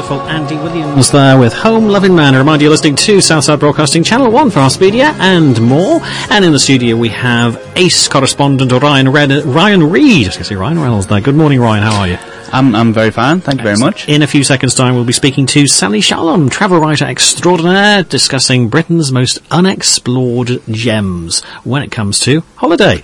wonderful Andy Williams there with Home Loving Man. I remind you, listening to Southside Broadcasting Channel 1 Fast Media and more. And in the studio we have ACE correspondent Ryan Reid. I was going to say Ryan Reynolds there. Good morning, Ryan. How are you? I'm very fine. Thank you very much. In a few seconds' time, we'll be speaking to Sally Shalom, travel writer extraordinaire, discussing Britain's most unexplored gems when it comes to holiday.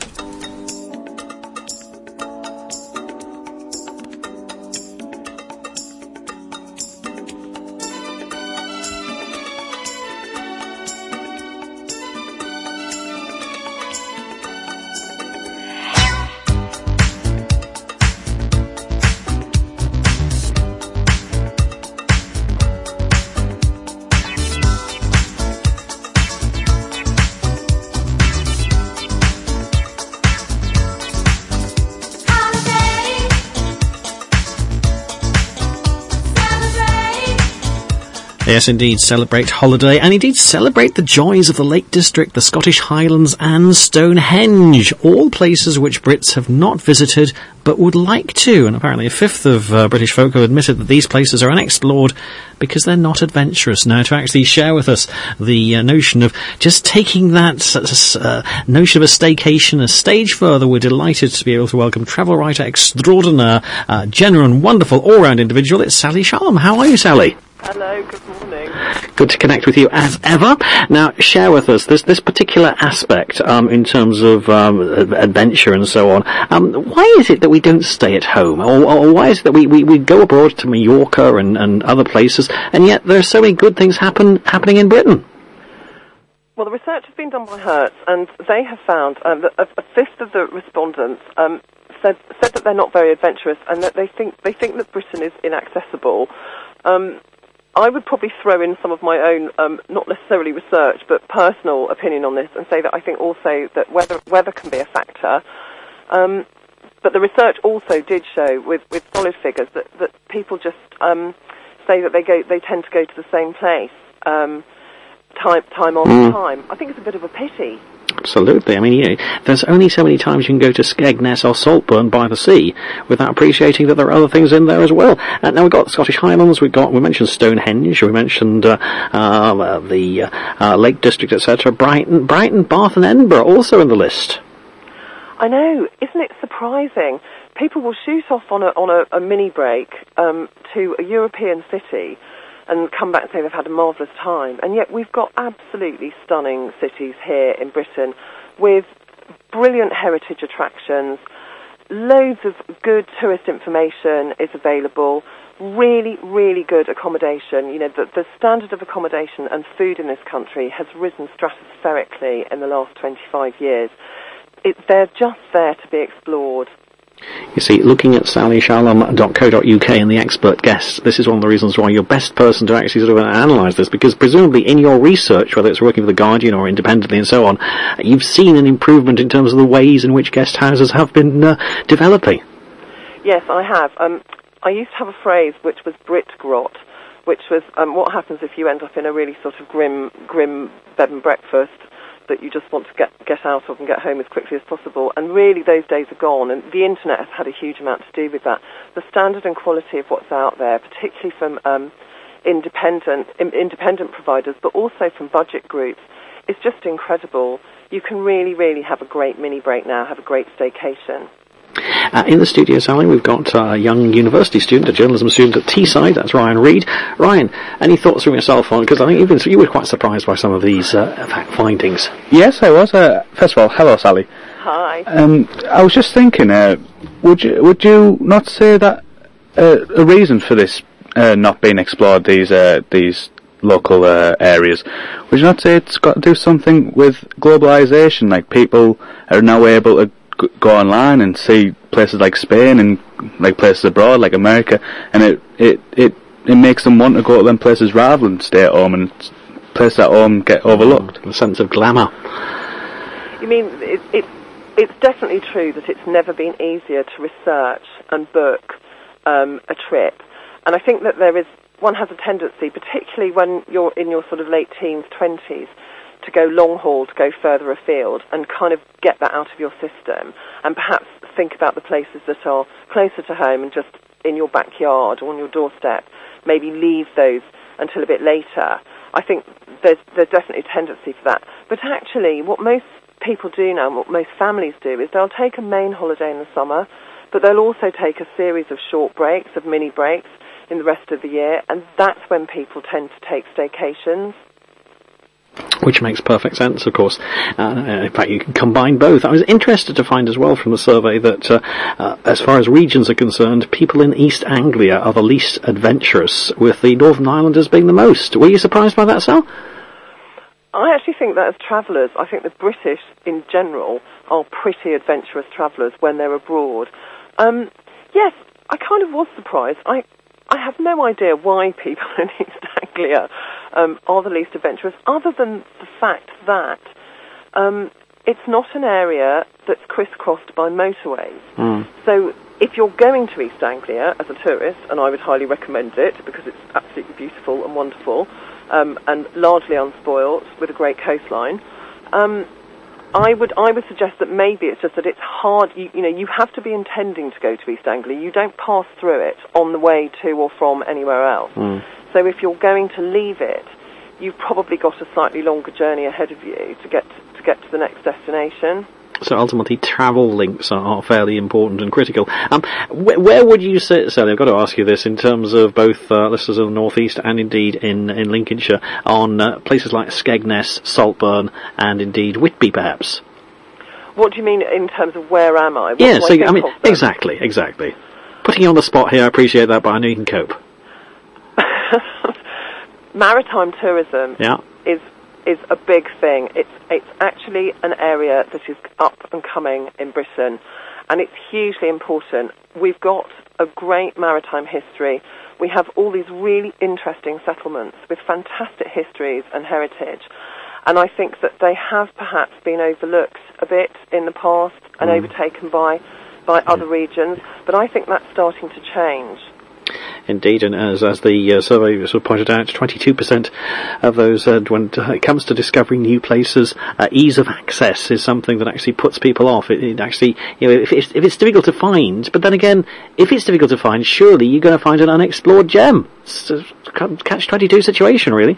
Yes, indeed, celebrate holiday, and indeed celebrate the joys of the Lake District, the Scottish Highlands and Stonehenge, all places which Brits have not visited but would like to. And apparently a fifth of British folk have admitted that these places are unexplored because they're not adventurous. Now, to actually share with us the notion of just taking that notion of a staycation a stage further, we're delighted to be able to welcome travel writer extraordinaire, genuine, wonderful, all-round individual. It's Sally Shalom. How are you, Sally? Hello, good morning. Good to connect with you as ever. Now, share with us this particular aspect in terms of adventure and so on. Why is it that we don't stay at home? Or why is it that we go abroad to Mallorca and other places, and yet there are so many good things happening in Britain? Well, the research has been done by Hertz, and they have found that a fifth of the respondents said that they're not very adventurous, and that they think that Britain is inaccessible. I would probably throw in some of my own, not necessarily research, but personal opinion on this, and say that I think also that weather can be a factor. But the research also did show, with solid figures, that people just say that they tend to go to the same place time on time. I think it's a bit of a pity. Absolutely. I mean, there's only so many times you can go to Skegness or Saltburn by the sea without appreciating that there are other things in there as well. Now we've got the Scottish Highlands, we mentioned Stonehenge, we mentioned the Lake District, etc. Brighton, Bath and Edinburgh also in the list. I know, isn't it surprising? People will shoot off on a mini break to a European city and come back and say they've had a marvellous time. And yet we've got absolutely stunning cities here in Britain with brilliant heritage attractions, loads of good tourist information is available, really, really good accommodation. You know, the standard of accommodation and food in this country has risen stratospherically in the last 25 years. They're just there to be explored. You see, looking at sallyshalom.co.uk and the expert guests, this is one of the reasons why you're best person to actually sort of analyse this, because presumably in your research, whether it's working for The Guardian or independently and so on, you've seen an improvement in terms of the ways in which guest houses have been developing. Yes, I have. I used to have a phrase which was Brit grot, which was what happens if you end up in a really sort of grim bed and breakfast that you just want to get out of and get home as quickly as possible. And really those days are gone, and the internet has had a huge amount to do with that. The standard and quality of what's out there, particularly from independent providers, but also from budget groups, is just incredible. You can really, really have a great mini break now, have a great staycation. In the studio, Sally, we've got a young university student, a journalism student at Teesside. That's Ryan Reid. Ryan, any thoughts from yourself on? Because I think you were quite surprised by some of these findings. Yes, I was. First of all, hello, Sally. Hi. I was just thinking, would you not say that a reason for this not being explored, these local areas, would you not say it's got to do something with globalisation? Like, people are now able to go online and see places like Spain and like places abroad like America, and it makes them want to go to them places rather than stay at home, and places at home get overlooked. A sense of glamour. You mean it's definitely true that it's never been easier to research and book a trip, and I think that one has a tendency, particularly when you're in your sort of late teens, 20s, to go long haul, to go further afield and kind of get that out of your system, and perhaps think about the places that are closer to home and just in your backyard or on your doorstep, maybe leave those until a bit later. I think there's definitely a tendency for that. But actually, what most people do now, and what most families do, is they'll take a main holiday in the summer, but they'll also take a series of short breaks, of mini breaks, in the rest of the year, and that's when people tend to take staycations. Which makes perfect sense, of course. In fact, you can combine both. I was interested to find as well from the survey that, as far as regions are concerned, people in East Anglia are the least adventurous, with the Northern Islanders being the most. Were you surprised by that, Sal? I actually think that as travellers, I think the British in general are pretty adventurous travellers when they're abroad. Yes, I kind of was surprised. I have no idea why people in East Anglia are the least adventurous, other than the fact that it's not an area that's crisscrossed by motorways. So if you're going to East Anglia as a tourist, and I would highly recommend it because it's absolutely beautiful and wonderful, and largely unspoilt with a great coastline, I would suggest that maybe it's just that it's hard. You have to be intending to go to East Anglia. You don't pass through it on the way to or from anywhere else. So if you're going to leave it, you've probably got a slightly longer journey ahead of you to get to the next destination. So ultimately, travel links are fairly important and critical. Where would you say, Sally, I've got to ask you this, in terms of both listeners in the North East and indeed in Lincolnshire, on places like Skegness, Saltburn, and indeed Whitby, perhaps? What do you mean in terms of where am I? Exactly. Putting you on the spot here, I appreciate that, but I know you can cope. Maritime tourism is a big thing. It's actually an area that is up and coming in Britain, and it's hugely important. We've got a great maritime history. We have all these really interesting settlements with fantastic histories and heritage, and I think that they have perhaps been overlooked a bit in the past and overtaken by other regions, but I think that's starting to change. Indeed, and as the survey sort of pointed out, 22% of those, when it comes to discovering new places, ease of access is something that actually puts people off. It actually, if it's difficult to find, but then again, if it's difficult to find, surely you're going to find an unexplored gem. It's a catch-22 situation, really.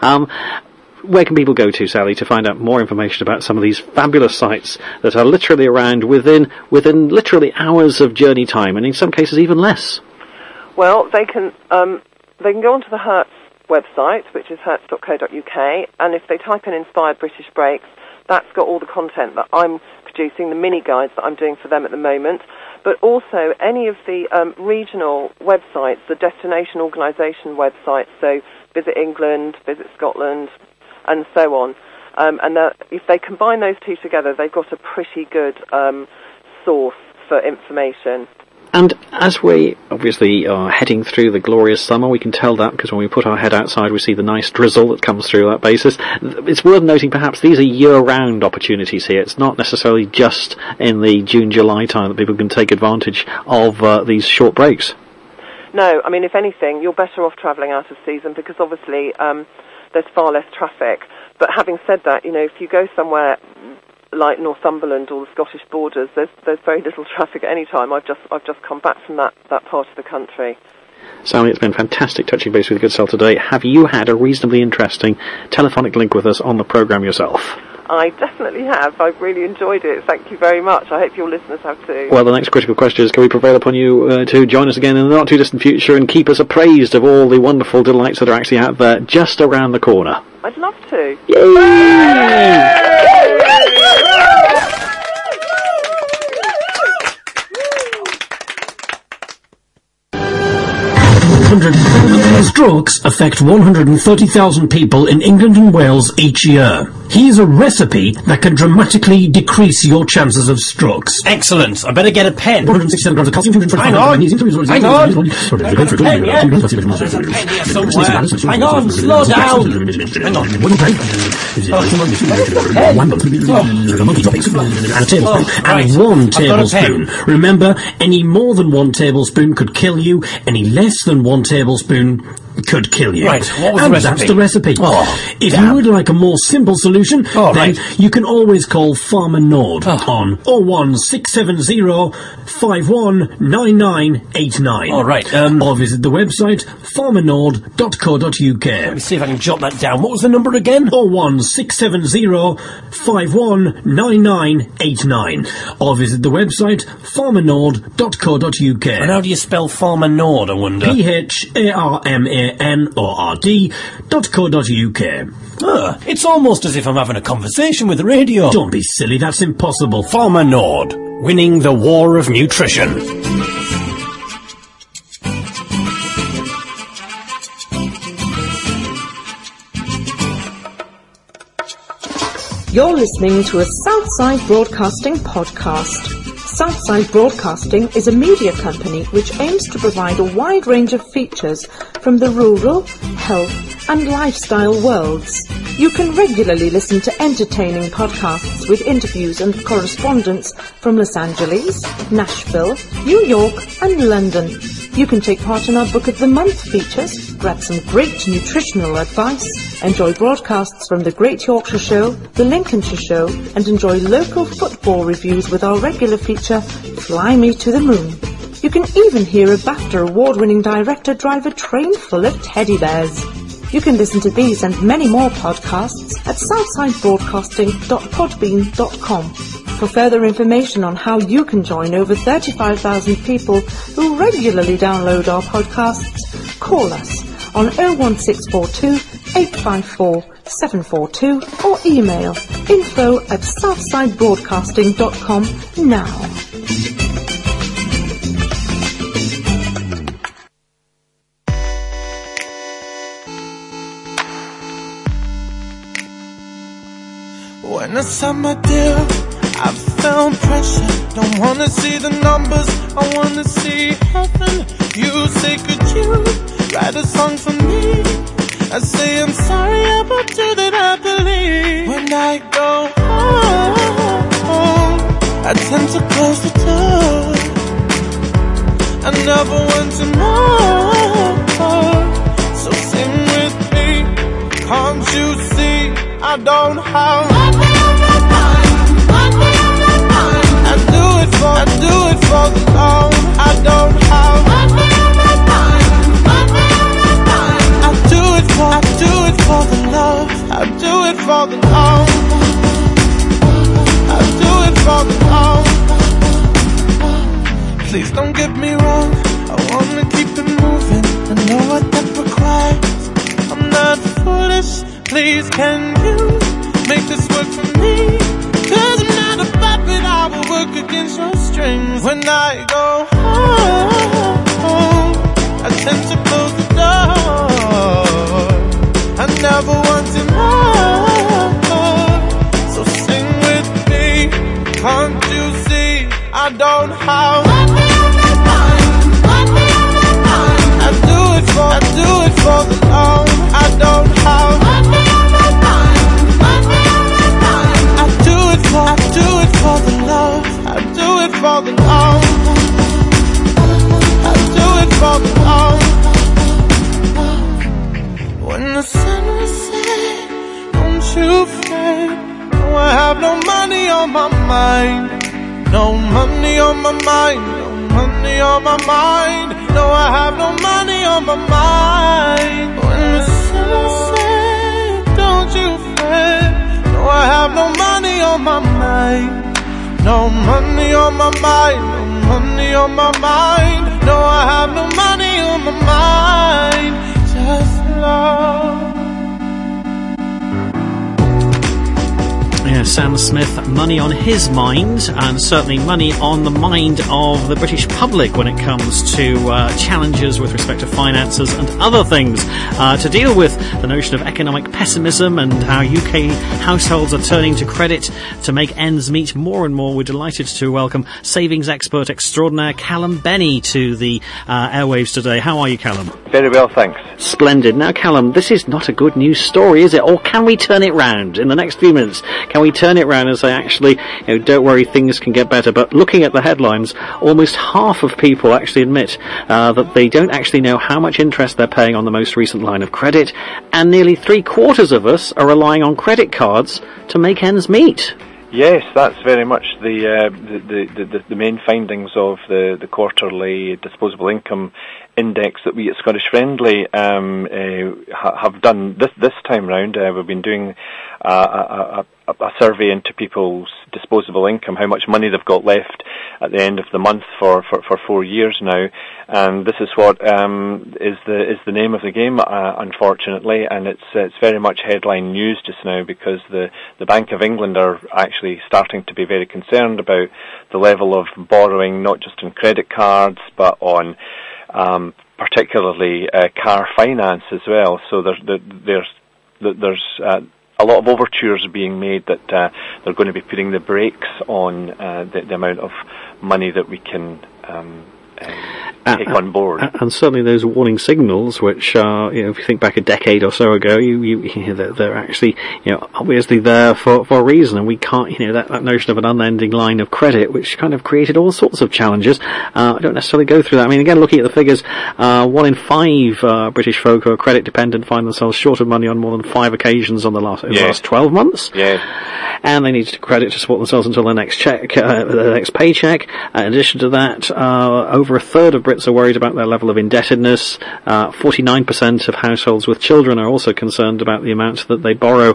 Where can people go to, Sally, to find out more information about some of these fabulous sites that are literally around within literally hours of journey time, and in some cases even less? Well, they can go onto the Hertz website, which is hertz.co.uk, and if they type in Inspired British Breaks, that's got all the content that I'm producing, the mini guides that I'm doing for them at the moment, but also any of the regional websites, the destination organisation websites, so Visit England, Visit Scotland, and so on. And if they combine those two together, they've got a pretty good source for information. And as we obviously are heading through the glorious summer, we can tell that because when we put our head outside, we see the nice drizzle that comes through that basis. It's worth noting perhaps these are year-round opportunities here. It's not necessarily just in the June-July time that people can take advantage of these short breaks. No, I mean, if anything, you're better off travelling out of season because obviously there's far less traffic. But having said that, if you go somewhere like Northumberland or the Scottish borders, there's very little traffic at any time. I've just come back from that part of the country. Sally, it's been fantastic touching base with your good self today. Have you had a reasonably interesting telephonic link with us on the programme yourself? I definitely have. I've really enjoyed it. Thank you very much. I hope your listeners have too. Well, the next critical question is, can we prevail upon you to join us again in the not-too-distant future and keep us appraised of all the wonderful delights that are actually out there just around the corner? I'd love to. Yay! Strokes affect 130,000 people in England and Wales each year. Here's a recipe that can dramatically decrease your chances of strokes. Excellent. I better get a pen. 167 grams of calcium, 225 Hang on. Hang on, slow down. Hang on. And a tablespoon. And 1 tablespoon. Remember, any more than 1 tablespoon could kill you. Any less than 1 tablespoon could kill you. Right, what was the and recipe? That's the recipe. Oh, if damn. you would like a more simple solution, then right. you can always call Farmer Nord on 01670 519989. All right, or visit the website farmernord.co.uk. Let me see if I can jot that down. What was the number again? 01670 519989. Or visit the website farmernord.co.uk. And how do you spell Farmer Nord, I wonder? PHARMANORD.co.uk. It's almost as if I'm having a conversation with the radio. Don't be silly, that's impossible. Farmer Nord, winning the war of nutrition. You're listening to a Southside Broadcasting podcast. Southside Broadcasting is a media company which aims to provide a wide range of features from the rural, health and lifestyle worlds. You can regularly listen to entertaining podcasts with interviews and correspondence from Los Angeles, Nashville, New York and London. You can take part in our Book of the Month features, grab some great nutritional advice, enjoy broadcasts from the Great Yorkshire Show, the Lincolnshire Show, and enjoy local football reviews with our regular feature, Fly Me to the Moon. You can even hear a BAFTA award-winning director drive a train full of teddy bears. You can listen to these and many more podcasts at southsidebroadcasting.podbean.com. For further information on how you can join over 35,000 people who regularly download our podcasts, call us on 01642 854 742 or email info@southsidebroadcasting.com now. When I signed my deal, I felt pressure. Don't wanna see the numbers, I wanna see heaven. You say, could you write a song for me? I say, I'm sorry about you that I believe. When I go home, I tend to close the door. I never want to know. So sing with me, can't you see I don't have nothing on my mind, nothing on my mind. I do it for the love. I don't have nothing on my mind, nothing on my mind. I do it for the love. I do it for the love. I do it for the love. Please don't get me wrong, I wanna keep it moving. I know what that requires. I'm not foolish. Please can you make this work for me? 'Cause I'm not a puppet, I will work against your strings. When I go home, I tend to close the door. I never want to know. So sing with me, can't you see I don't have nothing on my mind, nothing on my mind. I do it for the love. I don't have nothing on my mind, nothing on my mind. I do it for the love. I do it for the love. I do it for the love. When the sun will set, don't you fret. No, I have no money on my mind. No money on my mind. No money on my mind. No, I have no money on my mind. When the sun will set, don't you fret. No, I have no money on my mind. No money on my mind. No money on my mind. No, I have no money on my mind. Just love. Yeah, Sam Smith, money on his mind, and certainly money on the mind of the British public when it comes to challenges with respect to finances and other things. To deal with the notion of economic pessimism and how UK households are turning to credit to make ends meet more and more, we're delighted to welcome savings expert extraordinaire Callum Benny to the airwaves today. How are you, Callum? Very well, thanks. Splendid. Now, Callum, this is not a good news story, is it? Or can we turn it round in the next few minutes? Can we turn it round and say, actually, don't worry, things can get better? But looking at the headlines, almost half of people actually admit that they don't actually know how much interest they're paying on the most recent line of credit, and nearly 3/4 of us are relying on credit cards to make ends meet. Yes, that's very much the main findings of the quarterly disposable income index that we at Scottish Friendly have done this time round. We've been doing a survey into people's disposable income, how much money they've got left at the end of the month for 4 years now, and this is what is the name of the game, unfortunately, and it's very much headline news just now, because the Bank of England are actually starting to be very concerned about the level of borrowing, not just on credit cards but on particularly car finance as well. So there's a lot of overtures being made that they're going to be putting the brakes on the amount of money that we can take on board. And certainly those warning signals, which are, if you think back a decade or so ago, they're actually, obviously there for a reason, and we can't, that notion of an unending line of credit, which kind of created all sorts of challenges. I don't necessarily go through that. I mean, again, looking at the figures, 1 in 5 British folk who are credit dependent find themselves short of money on more than 5 occasions on the last 12 months. Yeah. And they need credit to support themselves until their next their next paycheck. In addition to that, over a third of Brits are worried about their level of indebtedness. 49% of households with children are also concerned about the amounts that they borrow.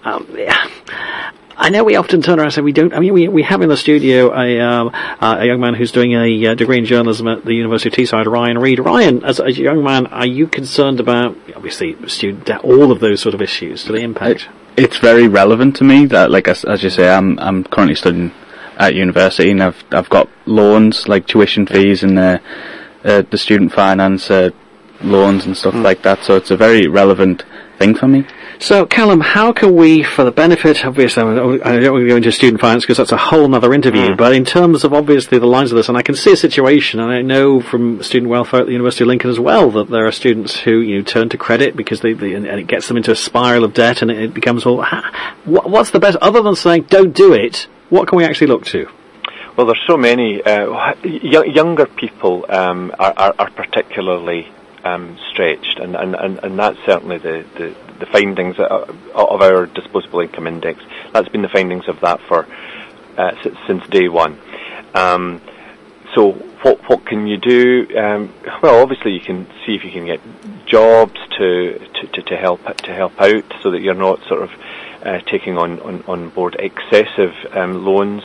I know we often turn around and say we don't. I mean, we have in the studio a young man who's doing a degree in journalism at the University of Teesside, Ryan Reid. Ryan, as a young man, are you concerned about, obviously, student debt, all of those sort of issues, to the impact? It's very relevant to me. That, like as you say, I'm currently studying at university, and I've got loans like tuition fees and the student finance loans and stuff like that. So it's a very relevant thing for me. So, Callum, how can we, for the benefit, obviously, I don't want to go into student finance because that's a whole other interview, but in terms of, obviously, the lines of this, and I can see a situation, and I know from student welfare at the University of Lincoln as well, that there are students who, turn to credit because and it gets them into a spiral of debt, and it becomes, what's the best, other than saying, don't do it, what can we actually look to? Well, there's so many, younger people are particularly stretched, and that's certainly the findings of our disposable income index. That's been the findings of that for since day one. So what can you do? Well, obviously you can see if you can get jobs to help out, so that you're not sort of taking on board excessive loans.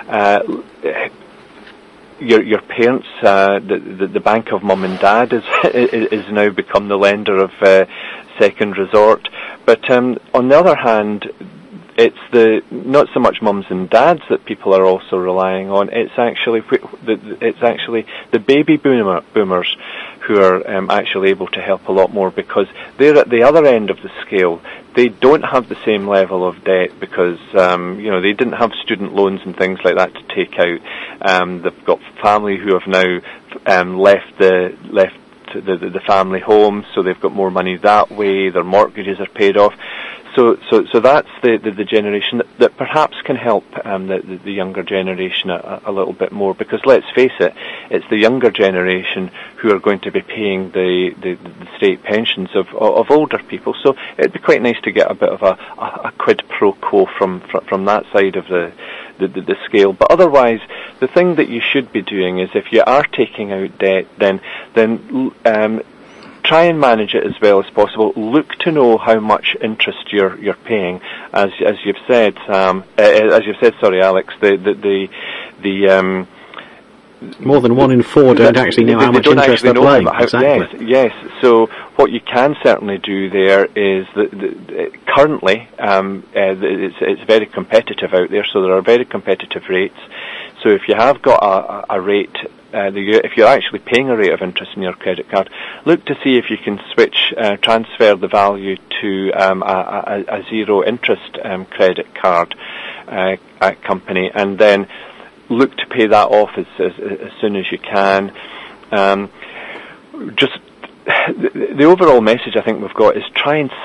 Your parents, the bank of mum and dad is now become the lender of second resort. But on the other hand, it's not so much mums and dads that people are also relying on. It's actually the baby boomers who are actually able to help a lot more, because they're at the other end of the scale. They don't have the same level of debt because they didn't have student loans and things like that to take out. They've got family who have now left the family home, so they've got more money that way. Their mortgages are paid off. So that's the generation that perhaps can help the younger generation a little bit more, because let's face it, it's the younger generation who are going to be paying the state pensions of older people. So it'd be quite nice to get a bit of a quid pro quo from that side of the scale. But otherwise, the thing that you should be doing is, if you are taking out debt, then try and manage it as well as possible. Look to know how much interest you're paying, as you've said, sorry, Alex. The more than 1 in 4 don't actually know how much interest they're paying. Exactly. Yes. So what you can certainly do there is that currently it's very competitive out there. So there are very competitive rates. So if you have got a rate, if you're actually paying a rate of interest in your credit card, look to see if you can transfer the value to a zero interest credit card company, and then look to pay that off as soon as you can. Just the overall message I think we've got is try and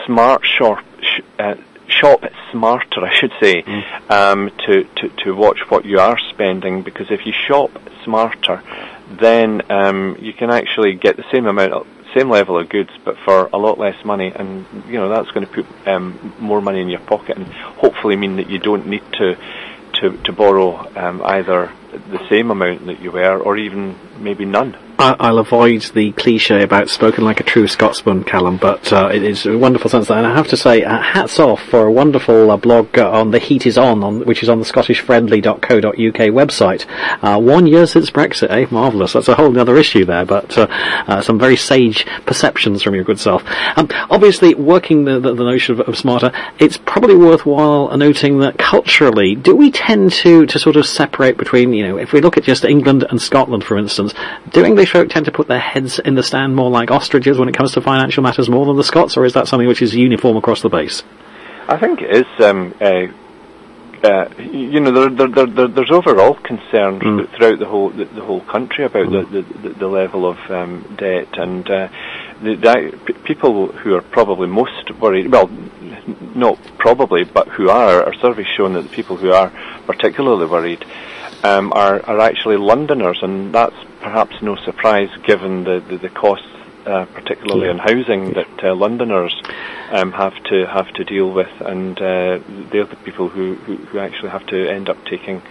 shop smarter, I should say, to watch what you are spending, because if you shop smarter, then you can actually get the same level of goods, but for a lot less money, and that's going to put more money in your pocket, and hopefully mean that you don't need to borrow either the same amount that you were, or even maybe none. I'll avoid the cliche about spoken like a true Scotsman, Callum, but it is a wonderful sense. And I have to say, hats off for a wonderful blog on The Heat Is On, which is on the scottishfriendly.co.uk website. 1 year since Brexit, marvellous. That's a whole other issue there, but some very sage perceptions from your good self. Obviously, working the notion of smarter, it's probably worthwhile noting that culturally, do we tend to sort of separate between, if we look at just England and Scotland, for instance, do English folk tend to put their heads in the stand more like ostriches when it comes to financial matters more than the Scots, or is that something which is uniform across the base? I think it is. There's overall concern throughout the whole country about the level of debt, and people who are probably most worried, well, not probably, but who are, our surveys shown that the people who are particularly worried are actually Londoners, and that's perhaps no surprise given the costs, particularly in housing, that Londoners have to deal with, and they're the people who actually have to end up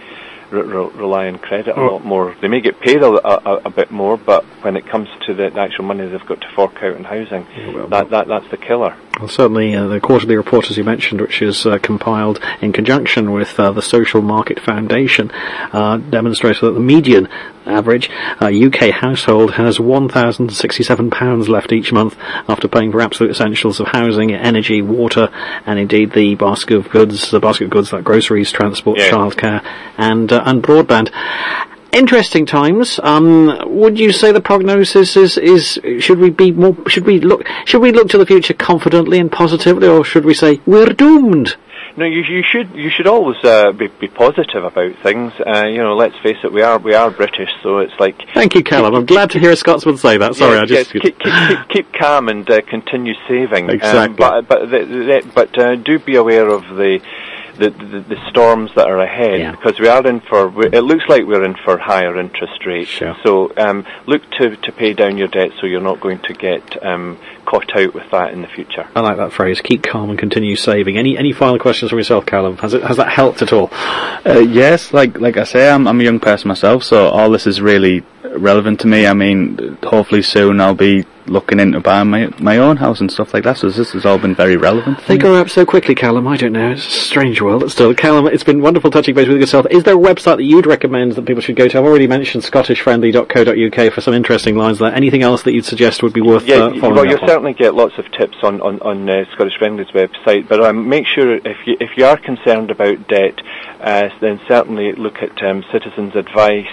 rely on credit a lot more. They may get paid a bit more, but when it comes to the actual money they've got to fork out in housing, that's the killer. Well, certainly the quarterly report, as you mentioned, which is compiled in conjunction with the Social Market Foundation, demonstrates that the median average UK household has £1,067 left each month after paying for absolute essentials of housing, energy, water, and indeed the basket of goods like groceries, transport, childcare, and broadband. Interesting times. Would you say the prognosis is should we look to the future confidently and positively, or should we say we're doomed? No, you should always be positive about things. Let's face it, we are British, so it's like. Thank you, Callum. I'm glad to hear a Scotsman say that. Sorry, keep calm and continue saving. Exactly. But do be aware of the storms that are ahead, because it looks like we're in for higher interest rates. Sure. So look to pay down your debt so you're not going to get caught out with that in the future. I like that phrase, keep calm and continue saving. Any final questions from yourself, Callum? Has that helped at all? Yes, like I say, I'm a young person myself, so all this is really relevant to me. I mean, hopefully soon I'll be looking into buying my own house and stuff like that, so this has all been very relevant. They grow up so quickly, Callum. I don't know, it's a strange world. Still, Callum, it's been wonderful touching base with yourself. Is there a website that you'd recommend that people should go to? I've already mentioned scottishfriendly.co.uk for some interesting lines there. Anything else that you'd suggest would be worth following well, you'll up on? certainly get lots of tips on Scottish Friendly's website, but make sure if you are concerned about debt, then certainly look at Citizens Advice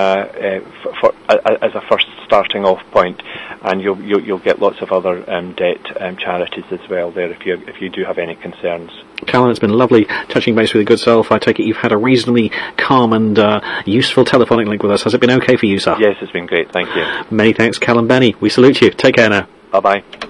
as a first starting off point, and you'll get lots of other debt charities as well there if you do have any concerns. Callum, it's been lovely touching base with your good self. I take it you've had a reasonably calm and useful telephonic link with us. Has it been okay for you, sir? Yes, it's been great, thank you. Many thanks, Callum Benny. We salute you. Take care now. Bye-bye.